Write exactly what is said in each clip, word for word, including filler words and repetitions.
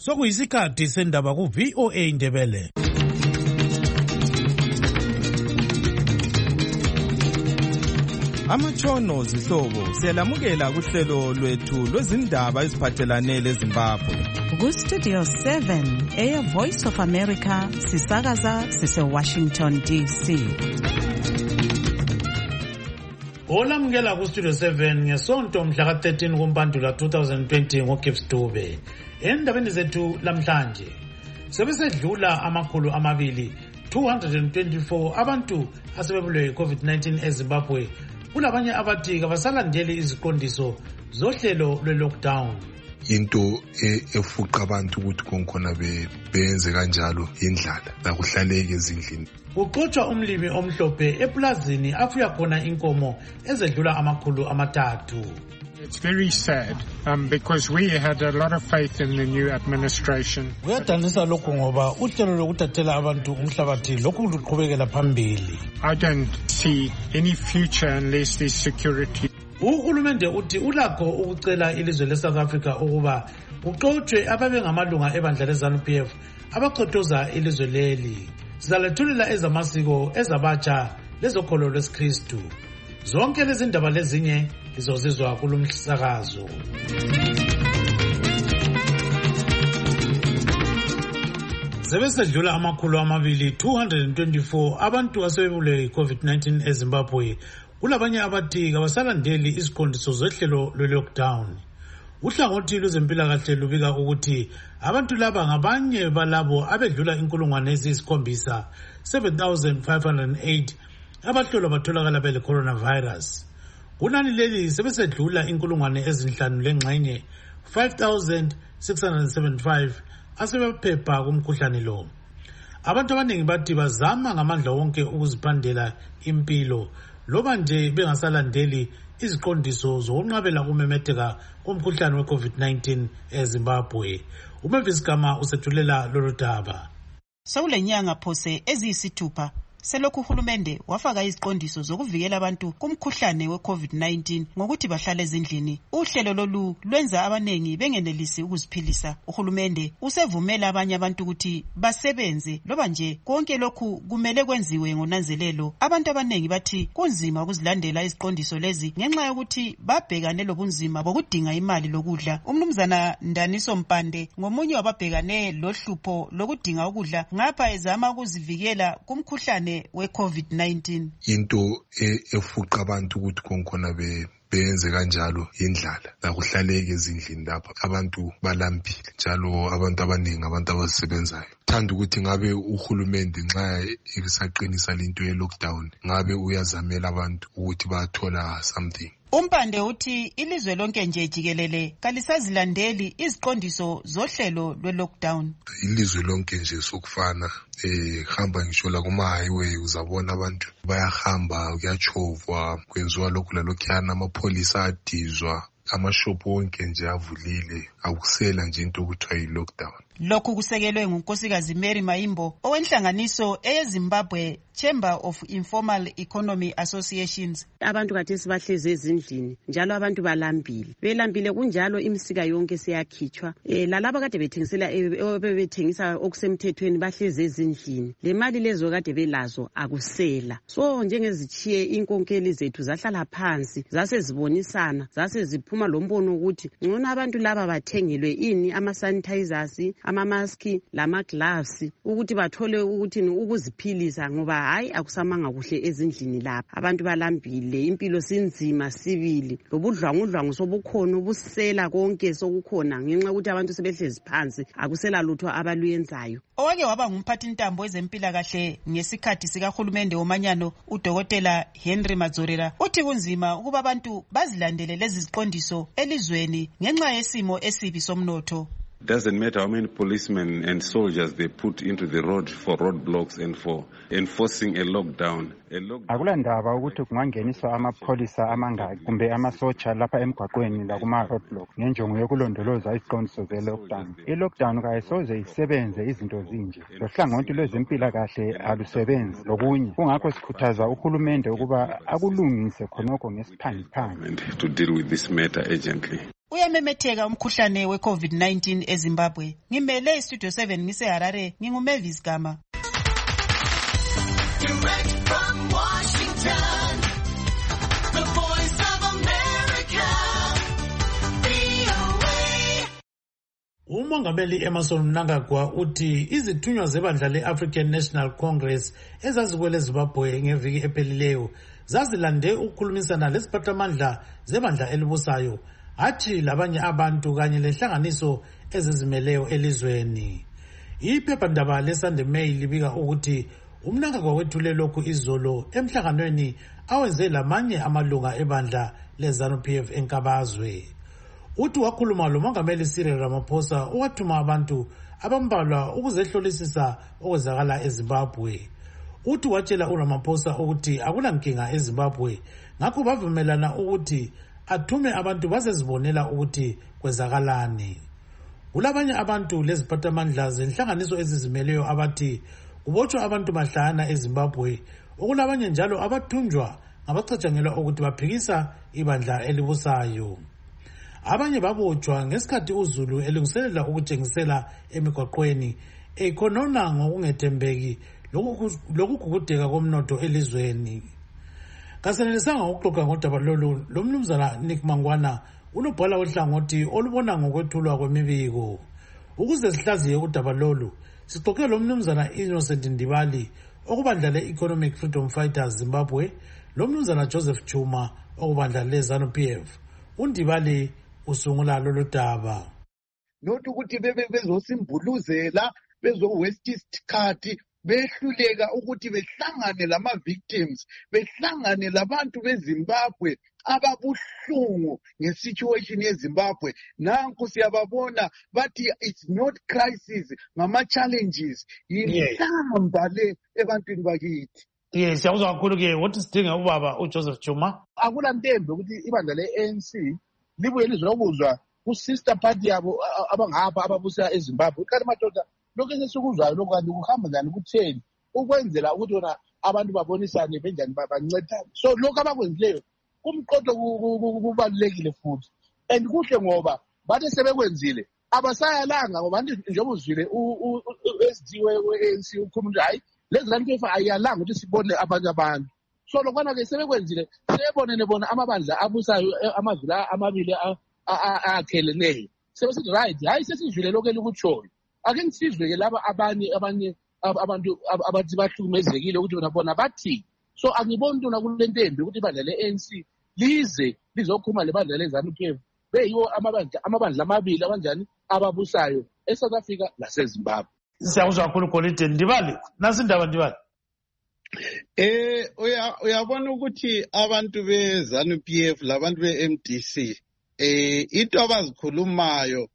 Sokuyisikhathi sendaba ku V O A Ndebele. Amatshono zihlobo siyalamukela kuhlelo lwethu lwezindaba eziphathelane leZimbabwe. Ku Studio seven Air Voice of America sisakaza sise Washington D C. Olamukela ku Studio seven ngesonto mhla ka thirteen kuMpandula twenty twenty ngoGibbs Dube. Endabeni zethu lamhlanje sebesedlula amakhulu amabili two hundred twenty-four abantu asebebulawe COVID nineteen eZimbabwe. Kulabanye abathi kabasalandeli iziqondiso zohlelo lwe-lockdown. Into efuqa abantu ukuthi konkhona benze kanjalo indlala lakuhlaleke ezindlini. Kuqotshwa umlimi omhlophe eplazini afuya khona inkomo ezedlula amakhulu amathathu. It's very sad um, because we had a lot of faith in the new administration. Kuyadanisa lokho ngoba uhlelo lokuthathela abantu umhlabathi lokhu luqhubekela phambili. I don't see any future unless there's security. Uhulumende uthi ulakho ukucela ilizwe leSouth Africa ukuba kuqotshwe ababengamalunga ebandla leZANU P F abaqothoza ilizwe leli. Sizalethulela ezamasiko ezabatsha lezokholo lwesikristu. Zonke lezi ndaba lezinye lizozizwa kulumsakazo. Sebesedlula amakhulu amabili two hundred twenty-four abantu asebebulawe COVID nineteen eZimbabwe. Kulabanye abathi kabasalandeli iziqondiso zohlelo lwe-lockdown. Uhlangothi lwezempilakahle lubika ukuthi abantu laba ngabanye balabo abedlula inkulungwane eziyisikhombisa seven thousand five hundred eight abahlolwa batholakala bele coronavirus. Kunani leli sebesedlula inkulungwane ezinhlanu lengxenye five thousand six hundred seventy-five asebephepha kumkhuhlane lo. Abantu abaningi bathi bazama ngamandla wonke ukuziphandela impilo loba nje bengasalandeli iziqondiso zokunqabela kumemetheka komkhuhlane we-COVID nineteen eZimbabwe. uMavis Gama usethulela lolu daba. Sawulenyanga phose eziyisithupha selokhu uhulumende wafaka iziqondiso zokuvikela abantu kumkhuhlane we-COVID nineteen ngokuthi bahlale ezindlini. Uhlelo lolu lwenza abanengi bengenelisi ukuziphilisa. Uhulumende usevumela abanye abantu ukuthi basebenze loba nje konke lokhu kumele kwenziwe ngonanzelelo. Abantu abanengi bathi kunzima ukuzilandela iziqondiso lezi ngenxa yokuthi babhekane lobunzima bokudinga imali lokudla. Umnumzana Ndaniso Mpande ngomunye wababhekane lohlupho lokudinga ukudla ngapha ezama ukuzivikela kumkhuhlane we-COVID nineteen. Into efuqa abantu ukuthi konkhona benze kanjalo indlala lakuhlaleke ezindlini lapha abantu balambile njalo abantu abaningi abantu abasebenzayo. Thanda ukuthi ngabe uhulumende nxa ekusaqinisa into ye-lockdown ngabe uyazamela abantu ukuthi bathola something. Umpande uthi ilizwe lonke nje jikelele kalisazilandeli iziqondiso zohlelo lwe-lockdown. Ilizwe lonke nje sokufana eh hamba ngisho la kuma highway uzabona abantu bayahamba kuyachovwa kwenziwa lokhu lalokhana amapholisa adizwa amashopu wonke nje avulile akusela nje into okuthiwa yi-lockdown. Lokhu kusekelwe ngunkosikazi Mary Maimbo owenhlanganiso eyeZimbabwe Chamber of Informal Economy Associations. Abantu kathesi bahlezi ezindlini njalo abantu balambile. Belambile kunjalo imisika yonke seyakhitshwa. Eh lalabo kade bethengisela bebethengisa okusemthethweni bahlezi ezindlini. Le mali lezo kade belazo akusela. So njengezichiye inkonkeli zethu zahlala phansi zase zibonisana zase ziphuma lombono ukuthi ngcono abantu laba bathengelwe ini ama sanitizers ama-maski lama-gloves ukuthi bathole ukuthi ukuziphilisa ngoba hayi akusamanga kuhle ezindlini lapha. Abantu balambile impilo sinzima sibili lobudlwangudlwangu sobukhona ubusela konke sokukhona ngenxa ukuthi abantu sebehlezi phansi akusela lutho abaluyenzayo. Owake waba ngumphathi ntambo ezempilakahle ngesikhathi sikahulumende womanyano uDokotela Henry Madzorera uthi kunzima ukuba abantu bazilandele lezi ziqondiso elizweni ngenxa yesimo esibi somnotho. Doesn't matter how many policemen and soldiers they put into the road for roadblocks and for enforcing a lockdown. Akulandaba ukuthi kungangeniswa amapholisa amangaki kumbe amasotsha lapha emgwaqweni la kuma roadblock ngenjongo yokulondoloza iziqondiso ze-lockdown. I-lockdown kayisoze isebenze izinto zinje. Lohlangothi lwezempilakahle alusebenzi lokunye. Kungakho sikhuthaza uhulumende ukuba akulungise khonokho ngesiphangiphangi. To deal with this matter urgently. Uyamemetheka umkhuhlane we-COVID nineteen eZimbabwe. Ngimele iStudio seven ngiseHarare, nginguMavis Gama. Direct from Washington, the voice of America, V O A. Umongameli Emmerson Mnangagwa uthi izithunywa zebandla le-African National Congress ezazikwele Zimbabwe ngeviki ephelileyo zazilande ukukhulumisana lesiphathamandla zebandla elibusayo hathi labanye abantu kanye lenhlanganiso ezizimeleyo elizweni. Iphephandaba leSunday Mail libika ukuthi uMnangagwa wethule lokhu izolo emhlanganweni awenze lamanye amalunga ebandla leZANU-P F enkabazwe. Uthi wakhuluma lomongameli Cyril Ramaphosa owathuma abantu abambalwa ukuzehlolisisa okwenzakala eZimbabwe. Uthi watshela uRamaphosa ukuthi akulankinga eZimbabwe, ngakho bavumelana ukuthi athume abantu bazezibonela ukuthi kwenzakalani. Kulabanye abantu leziphathamandla zenhlanganiso ezizimeleyo abathi kubotshwa abantu mahlana eZimbabwe, okulabanye njalo abathunjwa ngabacatshangelwa ukuthi baphikisa ibandla elibusayo. Abanye babotshwa ngesikhathi uZulu elungiselela ukutshengisela emigwaqweni ekhonona ngokungethembeki lokugugudeka komnotho elizweni. Kasenelisanga ukuxoxa ngodaba lolu lomnumzana Nick Mangwana unobhala ohlangothi olubona ngokwethulwa kwemibiko. Ukuze sihlaziye udaba lolu sixoxe lomnumzana Innocent Ndibali okubandla le-Economic Freedom Fighters Zimbabwe lomnumzana Joseph Chuma okubandla leZANU-P F. uNdibali usungula lolu daba. Not ukuthi bebe bezosimbuluzela bezo-waste isikhathi behluleka ukuthi behlangane lama victims, behlangane labantu beZimbabwe ababuhlungu ngesituation yeZimbabwe. Nanku siyababona bathi it's not crisis, ngama challenges. Yinhlamba le ebantwini bakithi. Yes, siyakuzwa kakhulu ke. What is doing ubaba uJoseph Chuma? Akula ntembe ukuthi ibandla le-A N C libuye lizokuzwa ku-sister party yabo abangapha ababusa eZimbabwe. Kanti madoda lokho esesikuzwayo lokho kanti kuhamba njani kutheni ukwenzela ukuthi wona abantu babonisane benjani bancedane. So lokho abakwenzileyo kumqodo kubalulekile futhi, and kuhle ngoba bathi sebekwenzile abasayalanga ngoba njengoba uzwile u-S D we-A N C ukhuluma hayi lezi ZANU-P F ayalanga ukuthi sibone abanye abantu. So lokwana-ke sebekwenzile sebonene bona amabandla abusayo amavila amabili akheleneyo sebesithi right hayi sesizwile lokho elikutshoyo. Ake ngisizwe-ke laba abanye abanye abantu abathi bahlukumezekile ukuthi bona bona bathi. So angiboni ntona kule ntembi ukuthi ibandla le-A N C lize lizokhuluma lebandla leZANU-P F beyiwo amabandla amabandla amabili abanjani ababusayo eSouth Africa laseZimbabwe. Siyakuzwa kakhulu Kolide. Ndibali, nasi indaba Ndibali. Eh uyabona ukuthi abantu beZANU-P F labantu be-M D C eh into abazikhulumayo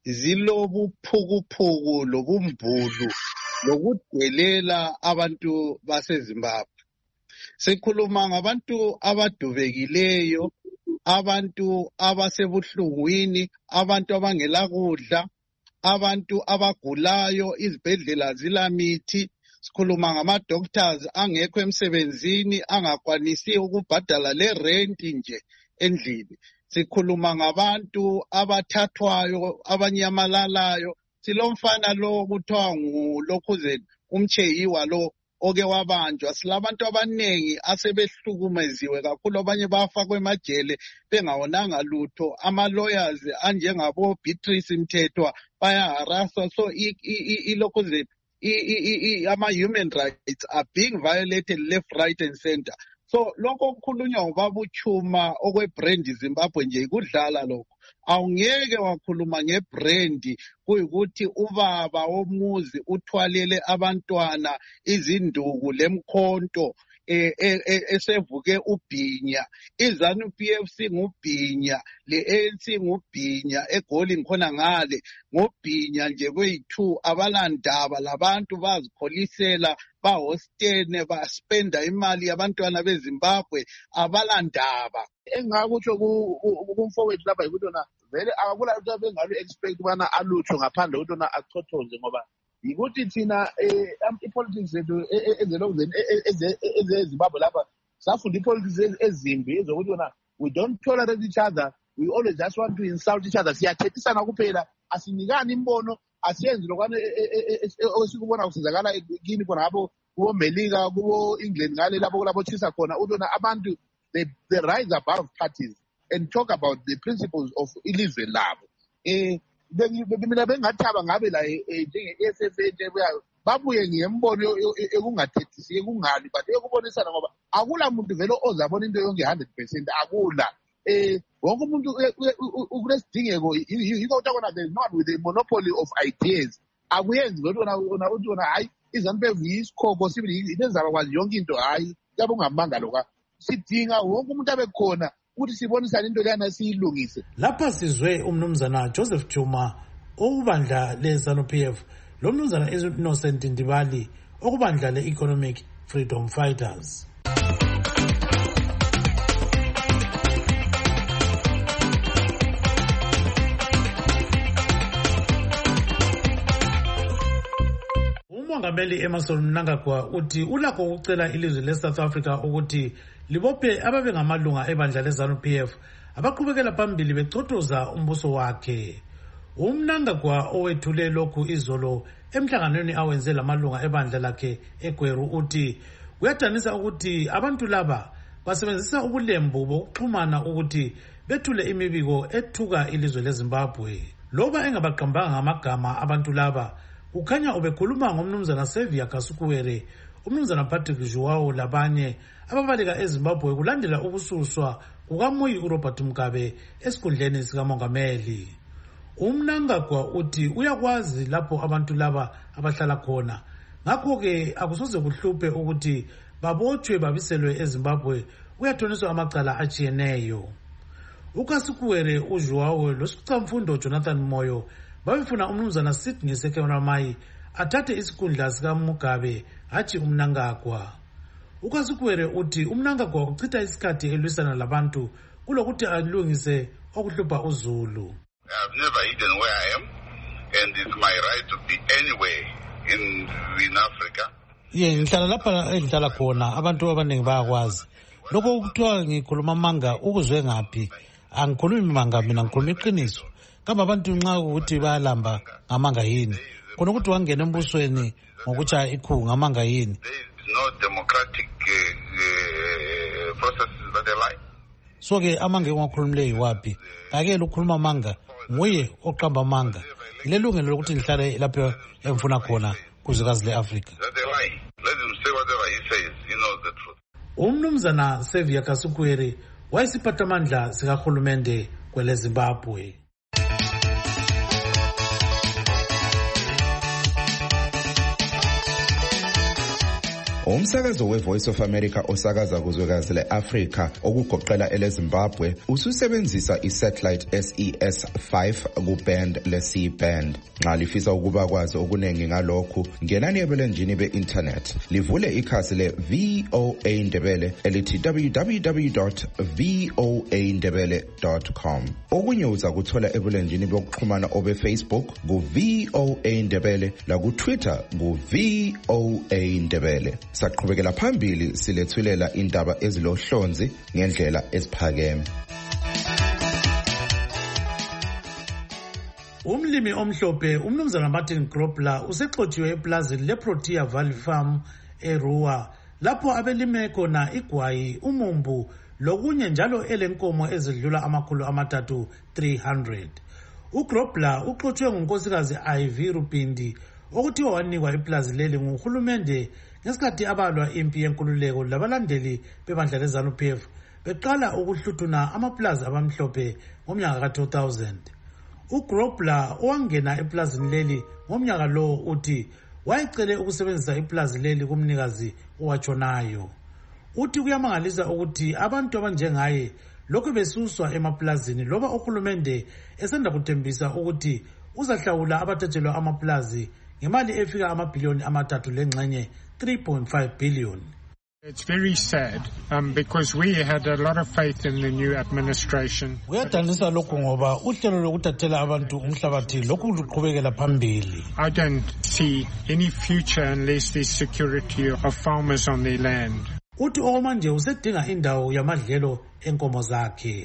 zilobuphukuphuku lobumbulu lokudelela abantu baseZimbabwe. Sikhuluma ngabantu abadubekileyo, abantu abasebuhlungwini, abantu abangela kudla, abantu abagulayo, izibhedlela zilamithi. Sikhuluma ngama-doctors angekho emsebenzini angakwanisi ukubhadala le rent nje endlini. Sikhuluma ngabantu abathathwayo, abanyamalalayo. Silomfana lo kuthiwa nguLokhuzeni uMcheyiwa lo oke wabanjwa. Silabantu abanengi asebehlukumeziwe kakhulu, abanye bafakwe emajele bengawonanga lutho. Ama-lawyers anjengabo Beatrice Mthethwa bayaharaswa. So iLokhuzeni ama-human rights are being violated left, right and center. So lokho kukhulunywa ngobaba uChuma okwebrand Zimbabwe nje ikudlala lokho. Awungeke wakhuluma ngebrand kuyikuthi ubaba womuzi uthwalele abantwana izinduku lemkhonto esevuke ubhinya. iZANU-P F C ngubhinya, le-A N C ngubhinya, eGoli ngikhona ngale ngobhinya nje kweyithu. Abalandaba labantu bazikholisela bahostene baspenda imali yabantwana beZimbabwe abalandaba. Engakutsho kumfowethu lapha yikuthi wona vele akula into bengalu expect ubana alutho ngaphandle ukuthi wona achothoze ngoba yikuthi thina i-politics zethu ezelokuzeni ezeZimbabwe lapha safunda i-politics ezimbi ezokuthi wona we don't tolerate each other, we always just want to insult each other. Siyathethisana kuphela, asinikani imbono, asiyenzi lokwane esikubona kusizakala kini khona ngabo kubo Melika, kubo England ngale lapho kulapho tshisa khona utona abantu they, they rise above parties and talk about the principles of ilizwe labo. Eh mina bengathaba ngabe la njenge-S F A nje babuye ngiyembono ekungathethisi ekungani but ekubonisana ngoba akula muntu vele ozabona into yonke one hundred percent akula. Eh wonke umuntu kunesidingeko yiko utakona there is not with the monopoly of ideas. Akuyenzi lento ona uthi wona hayi iZANU-P F yisikhobo sibili lenzaba kwazi yonke into hayi kabe ungamanga lokho. Sidinga wonke umuntu abekhona ukuthi sibonisane into leyana siyilungise. Lapha sizwe umnumzana Joseph Juma okubandla leZANU-P F lo mnumzana Innocent Ndibali okubandla le-Economic Freedom Fighters. uMongameli Emmerson Mnangagwa uthi ulakho ukucela ilizwe leSouth Africa ukuthi libophe ababe ngamalunga ebandla leZANU-P F abaqhubekela phambili becotoza umbuso wakhe. uMnangagwa owethule lokhu izolo emhlanganweni awenze lamalunga ebandla lakhe eGweru uthi kuyadanisa ukuthi abantu laba basebenzisa ubulembu bokuxhumana ukuthi bethule imibiko ethuka ilizwe leZimbabwe. Loba engabaqambanga ngamagama abantu laba ukhanya ubekhuluma ngomnumzana Xavier Kasukuwere, umnumzana Patrick Joao labanye ababaleka eZimbabwe kulandela ukususwa kukaMoyi uRobert Mugabe esikhundleni sikamongameli. uMnangagwa uthi uyakwazi lapho abantu laba abahlala khona, ngakho-ke akusoze kuhluphe ukuthi babotshwe babiselwe eZimbabwe kuyathoniswa amacala atshiyeneyo. uKasukuwere, uJoao losicamfundo Jonathan Moyo babefuna umnumzana Sidney Sekemamayi athathe isikhundla sikaMugabe hathi uMnangagwa. uKasukuwere uthi uMnangagwa uchitha isikhathi elwisana labantu kulokuthi alungise okuhlupha uZulu. I have never hidden where I am, and it's my right to be anywhere in in Africa. Ye ngihlala lapha engihlala khona, abantu abaningi bayakwazi. Lokho ukuthiwa ngikhuluma manga ukuzwe ngaphi? Angikhulumi manga, mina ngikhuluma iqiniso. Kambe abantu nxa ukuthi bayalamba ngamanga yini? Khona ukuthi wangena embusweni ngokutsha ikhu ngamanga yini? No democratic uh, uh, processes that they like. So ke amanga engikhulumileyo wapi? Ake lokukhuluma manga nguye oqamba manga. Lelungelo lokuthi ngihlale lapho engifuna khona kuzwekazi leAfrika. That they lie. Let him say whatever he says. He knows the truth. Umnumzana Xavier Kasukuwere wayesiphathamandla sikahulumende kwele Zimbabwe. Umsakazo we-Voice of America osakaza kuzwekazi le-Afrika okugoqela ele-Zimbabwe ususebenzisa i-satellite S E S five ku-band le-C band. Nxa lifisa ukuba kwazi okuningi ngalokhu, ngenani ebulenjini be-internet livule ikhasi le-V O A Ndebele elithi w w w dot voa ndebele dot com. Okunye uza kuthola ebulenjini bokuxhumana obe-Facebook ku-V O A Ndebele laku-Twitter ku-V O A Ndebele. Saqhubekela phambili silethulela indaba ezilohlonzi ngendlela esiphakeme. Umlimi omhlophe umnumzana Martin Grobler usexotshiwe eplazini leProtea Valley Farm eRuwa lapho abelime khona igwayi, umumbu lokunye njalo elenkomo ezidlula amakhulu amathathu three hundred. uGrobler uxotshwe ngunkosikazi Ivy Rupindi okuthiwa wanikwa iplazi leli nguhulumende ngesikhathi abalwa impi yenkululeko labalandeli bebandla leZANU-P F beqala ukuhluthuna amaplazi abamhlophe ngomnyaka ka two thousand. uGrobler owangena eplazini leli ngomnyaka lo uthi wayecele ukusebenzisa iplazi leli kumnikazi owatshonayo. Uthi kuyamangalisa ukuthi abantu abanjengaye lokho besuswa emaplazini loba uhulumende esanda kuthembisa ukuthi uzahlawula abathatshelwa amaplazi ngemali efika amabhiliyoni amathathu lengxenye three point five billion. It's very sad um, because we had a lot of faith in the new administration. Kuyadanisa lokho ngoba uhlelo lokuthathela abantu umhlabathi lokhu luqhubekela phambili. I don't see any future unless there's security of farmers on their land. Uthi okwamanje usedinga indawo yamadlelo enkomo zakhe.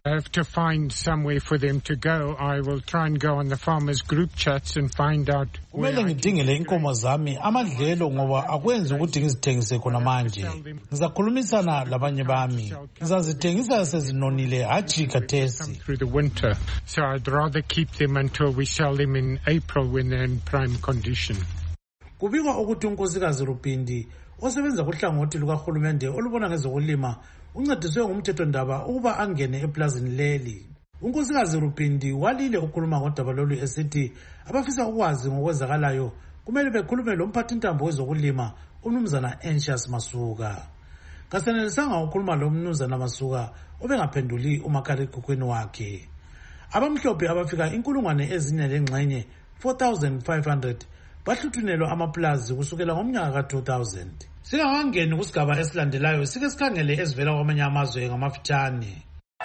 I have to find somewhere for them to go. I will try and go on the farmers group chats and find out. Kumele ngidingele inkomo zami amadlelo ngoba akwenzi ukuthi ngizithengise khona manje. Ngizakhulumisana labanye bami. Ngizazithengisa sezinonile hachi khathesi. Through the winter. So I'd rather keep them until we sell them in April when they're in prime condition. Kubikwa ukuthi unkosikazi Rupindi osebenza kuhlangothi lukahulumende olubona ngezokulima uncediswe ngumthethondaba ukuba angene eplazini leli. Unkosikazi Rupindi walile ukukhuluma ngodaba lolu esithi abafisa ukwazi ngokwenzakalayo kumele bekhulume lomphathintambo wezokulima umnumzana Anxious Masuka. Kasenelisanga ukukhuluma lo mnumzana Masuka obengaphenduli umakhalekhukhwini wakhe. Abamhlophe abafika inkulungwane ezine lengxenye four thousand five hundred bahluthunelwa amaplazi kusukela ngomnyaka ka two thousand. Singakangeni kusigaba esilandelayo sike sikhangele ezivela kwamanye amazwe ngamafitshane.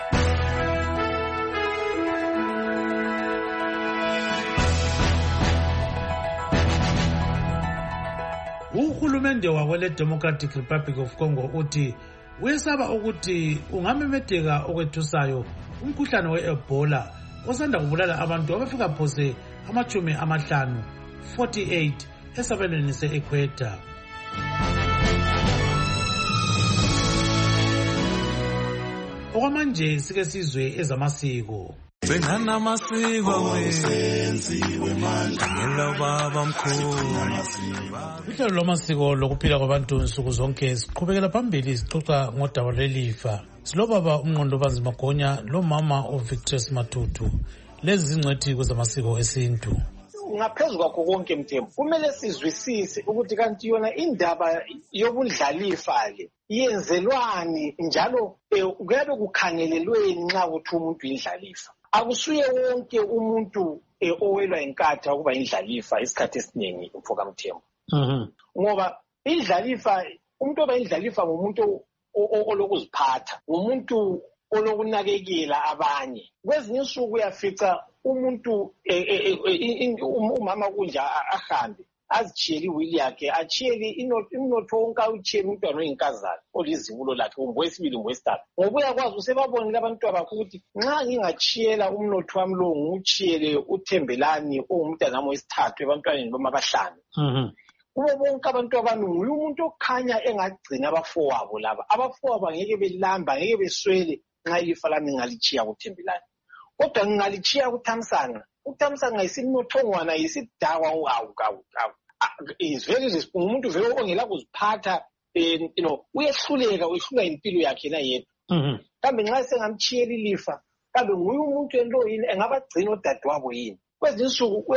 Uhulumende wakwele Democratic Republic of Congo uthi uyesaba ukuthi ungamemetheka okwethusayo umkhuhlane we-Ebola osanda kubulala abantu abafika phose amachumi amahlanu forty-eight esabelweni se-Equator. Okwamanje sike sizwe ezamasiko. Benana masiko wenziwe manje ngelo baba mkhulu. Uhlelo lwamasiko lokuphila kwabantu nsuku zonke siqhubekela phambili sixoxa ngodaba lelifa. Silobaba umnqondo banzi Magonya lo mama uVictus Matutu. Lezi zingcwethi kwezamasiko esintu. Ngaphezulu kwakho konke Mthembu kumele sizwisise ukuthi kanti yona indaba yobundlalifa le yenzelwani njalo kuyabe kukhangelelweni nxa kuthi umuntu indlalifa. Akusuye wonke umuntu owelwa inkatha ukuba indlalifa isikhathi esiningi mfoka Mthembu. Mhm. Ngoba indlalifa umuntu oba indlalifa ngumuntu olokuziphatha, umuntu olokunakekela abanye. Kwezinye insuku uyafica umuntu umama kunja ahambe azitshiyele iwili yakhe atshiyele inotho wonke awutshiyele umntwana oyinkazana olizibulo lakhe umbo wesibili umbo wesithathu. Ngoba uyakwazi usebabonile abantu abakho ukuthi nxa ngingatshiyela umnotho wami lo ngiwutshiyele uThembelani ongumntanami wesithathu ebantwaneni boma abahlanu. Mhm. Kubo bonke abantu abaningi uyu umuntu okhanya engagcina abafowabo laba. Abafowabo angeke belamba angeke beswele nxa ilifa lami ngalichiya kuThembelani. Kodwa ngingalichiya kuThamsanqa. uThamsanqa ngayisinothongwana yisidakwa uhawu kawu kawu. Is very responsible umuntu vele ongela kuziphatha you know uyehluleka uyehlula impilo yakhe na yedwa. Mhm. Kambe nxa sengamchiyela ilifa kambe nguye umuntu ento yini engabagcina odadewabo yini. Kwezinye insuku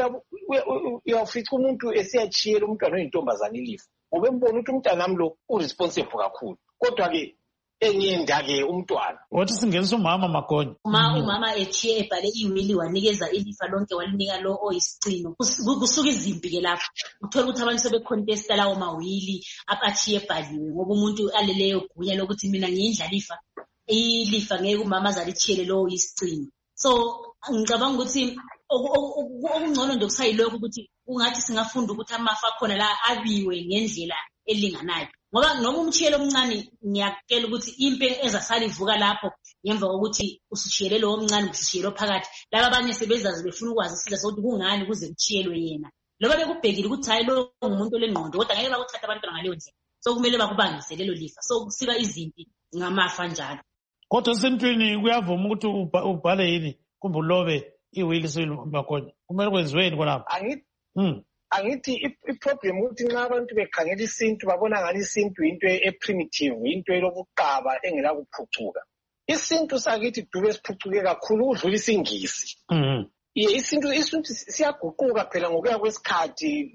uyafica umuntu esiyachiyela umntwana oyintombazana ilifa. Ngoba embona ukuthi umntanami lo uresponsible kakhulu. Kodwa ke engiyenda ke umntwana. Wathi singenisa umama Magonya. Uma umama echiye ebhale iwili wanikeza ilifa lonke walinika lo oyisicino. Kusuka izimpi ke lapho. Uthola ukuthi abantu sebecontesta lawo mawili apachiye ebhaliwe ngoba umuntu aleleyo gunya lokuthi mina ngiyindlalifa. Ilifa ngeke umama azalichiyele lo oyisicino. So ngicabanga ukuthi okungcono nje kusayilokho ukuthi ungathi singafunda ukuthi amafa khona la abiwe ngendlela elinganayo. Ngoba noma umchiyelo omncane ngiyakela ukuthi impe ezasala ivuka lapho ngemva kokuthi usichiyele lo omncane usichiyelo phakathi. Laba abanye sebezazi befuna ukwazi siza sokuthi kungani kuze kuchiyelwe yena. Loba bekubhekile ukuthi hayi lo ngumuntu olengqondo kodwa ngeke bakuthatha abantwana ngaleyo ndlela. So kumele bakubangise lelo lifa. So kusiba izimpi ngamafa njalo. Kodwa esentwini kuyavuma ukuthi ubhale yini kumbe ulobe iwili Magonya. Kumele kwenziweni khonapho. Angithi Mhm. Angithi iproblem ukuthi nxa abantu bekhangela isintu babona ngani isintu into eprimitive into elokuqaba engela kuphucuka. Isintu sakithi dube siphucuke kakhulu udlula isingisi. Mhm. Ye isintu isintu siyaguquka phela ngokuya kwesikhathi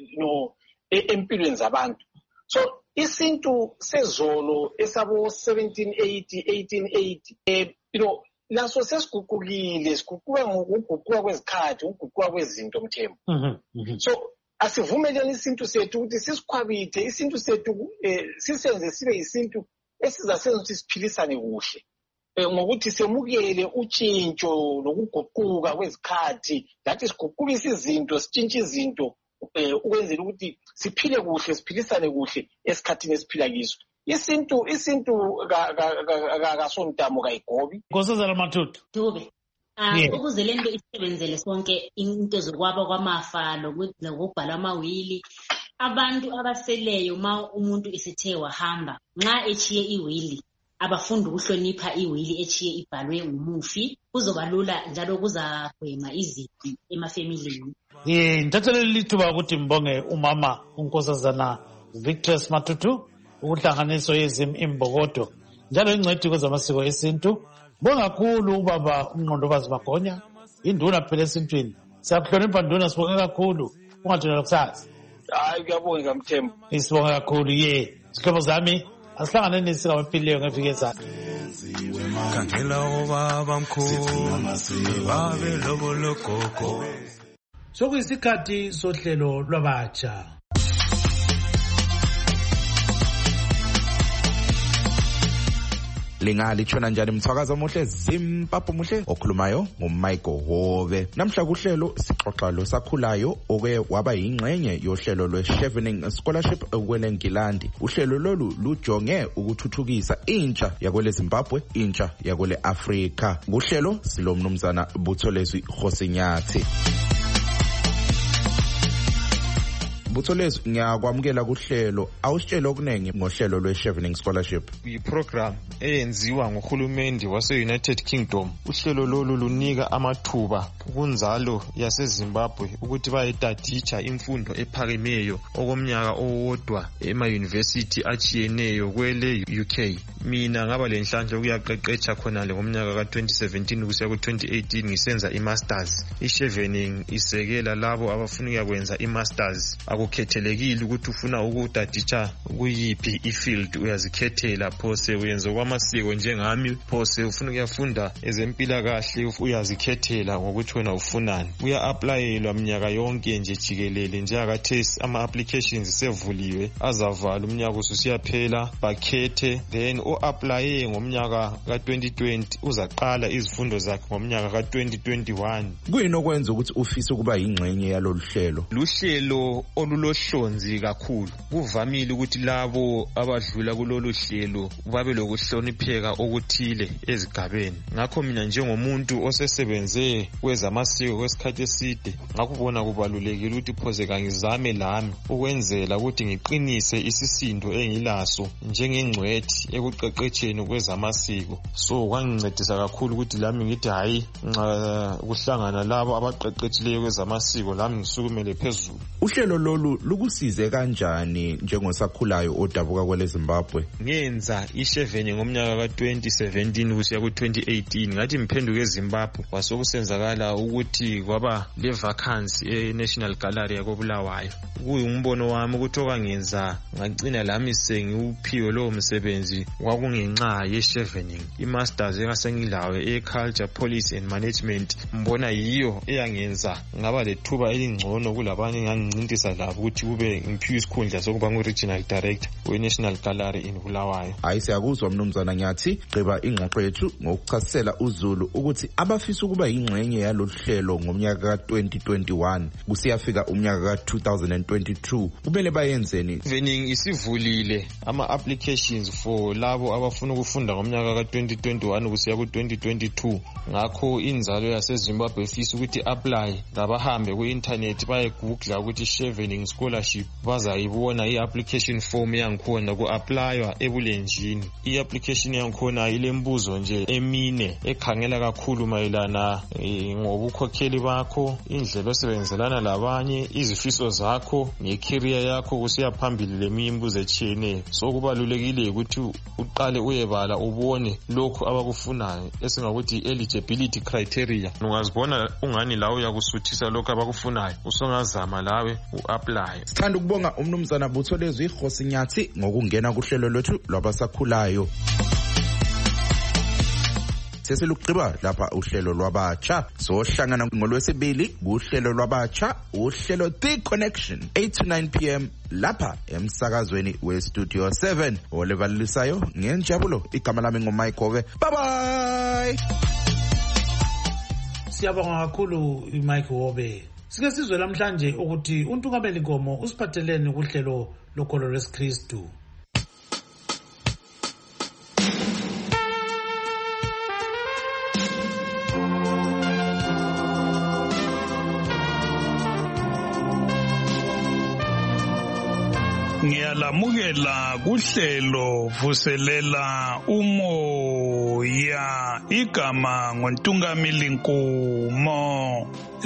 no empilweni zabantu. So isintu sezolo esabo seventeen eighty eighteen eighty eh you know naso sesiguqukile siguquka ngokuguquka kwezikhathi ukuguquka kwezinto Mthembu. Mhm. So asivumeleni isintu sethu ukuthi sisikhwabithe isintu sethu sisenze sibe isintu esizasenza ukuthi siphilisane kuhle. Ngokuthi semukele utshintsho nokuguquka kwezikhathi lathi siguqukise izinto sitshintshe izinto ukwenzela ukuthi siphile kuhle siphilisane kuhle esikhathini esiphila kiso. isintu isintu kaSontamo kayigobi. Nkosazana Matutu. Dube. Ah, ukuze lento isebenzele sonke into zokwaba kwamafa lokubhala amawili. Abantu abaseleyo ma umuntu esethe wahamba nxa echiye iwili abafunda ukuhlonipha iwili echiye ibhalwe umufi kuzoba lula njalo kuzagwema izipi emafamilini. Eh, ngithathele lithuba ukuthi mbonge umama unkosazana Victorious Matutu ukuhlanganiso yezim imbokodo njalo ingcedi kwezamasiko esintu. Bonga kakhulu ubaba uNqondobazi Magonya induna phela esintwini. Siyakuhlonipha nduna, sibonge kakhulu. Ungathina lokusazi. Hayi kuyabonga Mthembu. Isibonga kakhulu ye. Sihlobo zami asihlangane nesika wempilo ngeviki ezayo. Kangela obaba mkhulu babe lobo lokoko. Sokuyisikhathi sohlelo lwabatsha. Lingali tshona njani mthwakaza muhle Zimbabwe muhle okhulumayo nguMichael Hove. Namhla kuhlelo sixoxa lo sakhulayo oke waba yingxenye yohlelo lweChevening Scholarship kweleNgilandi. Uhlelo lolu lujonge ukuthuthukisa intsha yakwele Zimbabwe, intsha yakwele Afrika. Kuhlelo silomnumzana Butholezwi Khosinyathi. Butholezwi, ngiyakwamukela kuhlelo. Awusitshela okunenge ngohlelo lweChevening Scholarship. Yi-program eyenziwa nguhulumende wase-United Kingdom. Uhlelo lolu lunika amathuba kunzalo yaseZimbabwe ukuthi bayetaditsha imfundo ephakemeyo okomnyaka owodwa ema-university achiyeneyo kwele U K. Mina ngaba lenhlanhla ukuyaqeqetsha khonale ngomnyaka ka twenty seventeen kusiya ku twenty eighteen ngisenza i-masters. I-Chevening isekela labo abafuna ukuyakwenza i-masters. Akukhethelekile ukuthi ufuna ukudaditsha kuyiphi ifield, uyazikhethela. Phose uyenza kwamasiko njengami, phose ufuna ukuyafunda ezempilakahle uyazikhethela ngokuthi wena ufunani. Uya-applyelwa mnyaka yonke nje jikelele njengakathesi ama-applications sevuliwe azavala umnyaka ususiyaphela bakhethe, then o-applye ngomnyaka ka twenty twenty uzaqala izifundo zakhe ngomnyaka ka twenty twenty-one. Kuyini okwenza ukuthi ufise ukuba yingxenye yalolu hlelo? Luhlelo olulohlonzi kakhulu. Kuvamile ukuthi labo abadlula kulolu hlelo babe lokuhlonipheka okuthile ezigabeni. Ngakho mina njengomuntu osesebenze kwezamasiko kwesikhathi eside ngakubona kubalulekile ukuthi phoze kangizame lami ukwenzela ukuthi ngiqinise isisindo engilaso njengengcwethi ekuqeqetsheni kwezamasiko. So kwangincedisa kakhulu ukuthi lami ngithi hayi nxa kuhlangana labo abaqeqetshileyo kwezamasiko lami ngisukumele phezulu. Uhlelo lolu lukusize kanjani njengosakhulayo odabuka kwele Zimbabwe? Ngenza iChevening ngomnyaka ka twenty seventeen kusiya ku twenty eighteen ngathi mphenduke eZimbabwe kwasokusenzakala ukuthi kwaba le vacancy eNational Gallery yakoBulawayo. Kuyumbono wami ukuthi okwangenza ngagcina lami sengiuphiwe lo msebenzi kwakungenxa yeChevening. I-masters engasengilawe e-culture policy and management mbona yiyo eyangenza ngaba lethuba elingcono kulabanye ngangincintisa labo ukuthi kube ngiphiwe isikhundla sokuba ngu-regional director we-National Gallery in Bulawayo. Hayi siyakuzwa mnumzana Nyathi, gqiba ingxoxo yethu ngokuchasisela uZulu ukuthi abafisa ukuba yingxenye yalolu hlelo ngomnyaka ka twenty twenty-one kusiyafika umnyaka ka two thousand twenty-two kumele bayenzeni? Chevening isivulile ama-applications for labo abafuna ukufunda ngomnyaka ka twenty twenty-one kusiya ku twenty twenty-two. Ngakho inzalo yaseZimbabwe ifisa ukuthi apply ngabahambe ku-internet bayegoogla ukuthi Chevening Scholarship bazayibona i-application form yangikhona ku-applywa ebulenjini. I-application yangikhona ilembuzo nje emine ekhangela kakhulu mayelana e, ngobukhokheli bakho, indlela osebenzelana labanye, izifiso zakho ngecareer yakho kusiya phambili leminye imibuzo etshiyeneyo. So kubalulekile ukuthi uqale uyebala ubone lokhu abakufunayo esingakuthi eligibility criteria. Ungazibona ungani lawe uyakusuthisa lokhu abakufunayo usongazama lawe u-apply. Sithanda ukubonga umnumzana Butholezwi Khosinyathi ngokungena kuhlelo lwethu lwabasakhulayo. Sesilugqiba lapha uhlelo lwabatsha, sohlangana ngolwesibili kuhlelo lwabatsha, uhlelo The Connection eight to nine p m lapha emsakazweni we Studio seven. Olevalisayo ngenjabulo, igama lami ngoMichael. Bye bye. Siyabonga kakhulu uMichael Hove. Sike sizwe namhlanje ukuthi uNtungameli Nkomo usiphathelene kuhlelo lokholo lwesikristu. Ngiyalamukela kuhlelo vuselela umoya igama ngoNtungamili Nkumo.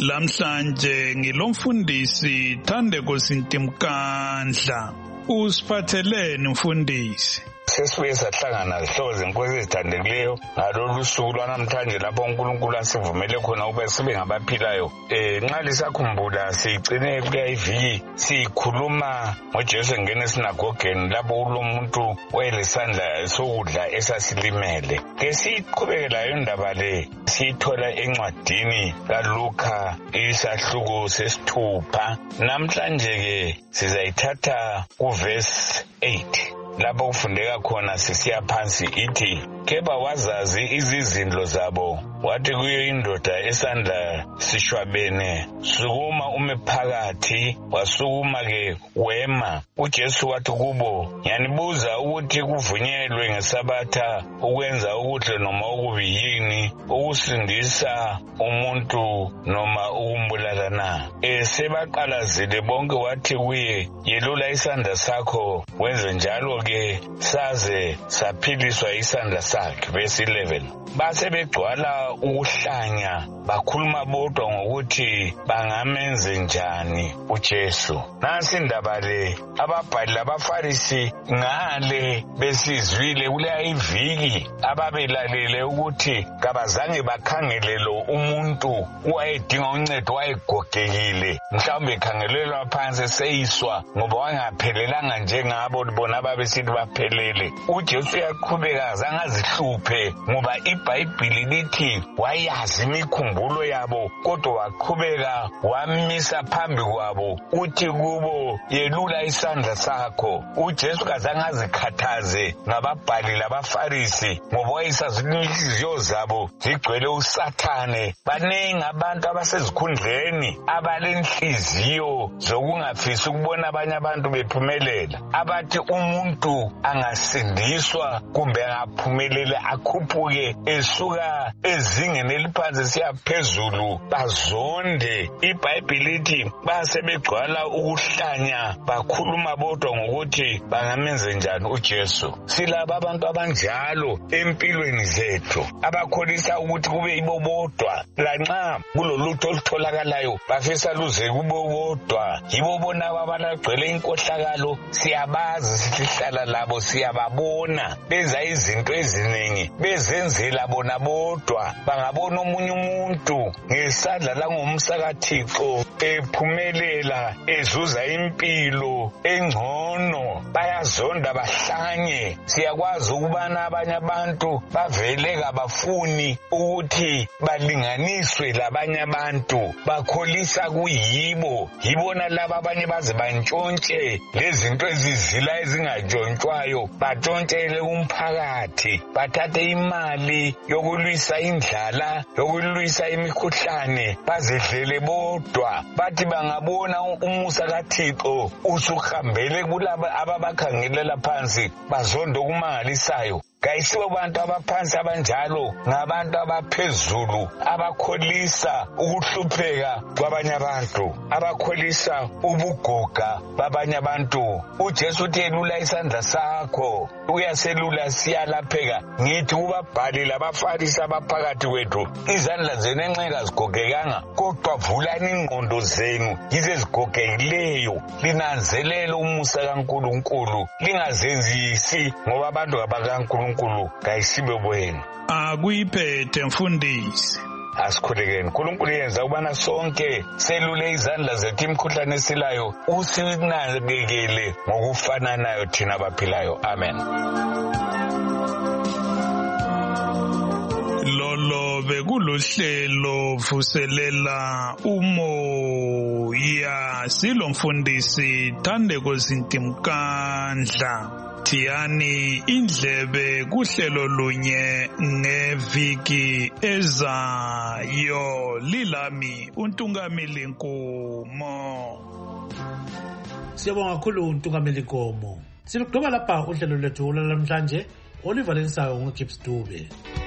Lamhlanje ngilomfundisi Thandeko Sintimkandla. Usiphatheleni mfundisi? Sesibuye sahlangana zihlobo zenkosi ezithandekileyo ngalolu suku lwanamhlanje lapho uNkulunkulu asivumele khona ukuba sibe ngabaphilayo. Eh nxa lisakhumbula sigcine kuya iviki sikhuluma ngoJesu engena esinagogeni lapho kulomuntu wayelesandla sokudla esasilimele. Ke siqhubekela indaba le sithola encwadini kaLuka isahluko sesithupha. Namhlanje ke sizayithatha kuverse eight. Lapho kufundeka khona sisiya phansi ithi keba wazazi izizindlo zabo wathi kuyo indoda esandla sishwabene sukuma ume phakathi wasukuma ke wema. uJesu wathi kubo ngiyanibuza ukuthi kuvunyelwe ngesabatha ukwenza okuhle noma okubi yini, ukusindisa umuntu noma ukumbulala na? Esebaqalazile bonke wathi kuye yelula isandla sakho wenze njalo ke saze saphiliswa isandla sakhe. Verse eleven. Base begcwala ukuhlanya bakhuluma bodwa ngokuthi bangamenze njani uJesu. Nansi indaba le ababhali labaFarisi ngale besizwile kule iviki ababelalele ukuthi kabazange bakhangele lo umuntu wayedinga uncedo wayegogekile, mhlawumbe ekhangelelwa phansi seyiswa ngoba wangaphelelanga njengabo bona ababesithi baphelele. uJesu yaqhubeka zangazihluphe ngoba iBhayibhili lithi wayazi imikhumbulo yabo, kodwa waqhubeka wamisa phambi kwabo uthi kubo yelula isandla sakho. uJesu kazange azikhathaze ngababhali labaFarisi ngoba wayesazi inhliziyo zabo zigcwele uSathane. Baningi abantu abasezikhundleni abalenhliziyo zokungafisi ukubona abanye abantu bephumelela, abathi umuntu angasindiswa kumbe angaphumelele akhuphuke esuka ezingeni eliphansi siya phezulu bazonde. iBhayibhili lithi basebegcwala ukuhlanya bakhuluma bodwa ngokuthi bangamenze njani uJesu. Silaba abantu abanjalo empilweni zethu abakholisa ukuthi kube yibo bodwa, lanxa kulolutho olutholakalayo bafisa luze kubo bodwa. Yibo bona abalagcwele inkohlakalo, siyabazi, sihlala labo, siyababona benza izinto eziningi bezenzela bona bodwa. Bangabona omunye umuntu ngesandla langomsa kaThixo ephumelela ezuza impilo engcono, bayazonda bahlanye. Siyakwazi ukubana abanye abantu bavele kabafuni ukuthi balinganiswe labanye abantu, bakholisa kuyibo. Yibona laba abanye baze bantshontshe lezinto ezizila ezingatshontshwayo, batshontshele umphakathi, bathathe imali yokulwisa indlala, yokulwisa imikhuhlane, bazidlele bodwa. Bathi bangabona umusa kaThixo usuhambele kulaba ababakhangelela phansi, bazonda okumangalisayo. Kayisibo abantu abaphansi abanjalo, ngabantu abaphezulu abakholisa ukuhlupheka kwabanye abantu, abakholisa ubugoga babanye abantu. uJesu uthi elula isandla sakho, uyaselula siyalapheka. Ngithi kubabhali labaFarisi abaphakathi kwethu, izandla zenu enxeka zigogekanga, kodwa vulani ingqondo zenu yize zigogekileyo, linanzelele umusa kaNkulunkulu, lingazenzisi ngoba abantu abakaNkulunkulu uNkulunkulu kayisibe bwenu. Akuyiphethe mfundisi. Asikhulekeni. uNkulunkulu yenza ubana sonke selule izandla zethu imikhuhlane esilayo, usinakekele ngokufananayo thina abaphilayo. Amen. Lolo bekulohlelo vuselela umoya, silomfundisi Thandeko Sintimkandla. Thiyani indlebe kuhlelo lunye ngeviki ezayo. Lilami uNtungamili Nkumo. Siyabonga kakhulu uNtungamili Nkumo. Silokudoba lapha uhlelo lwethu namhlanje olivalisayo nguGibbs Dube.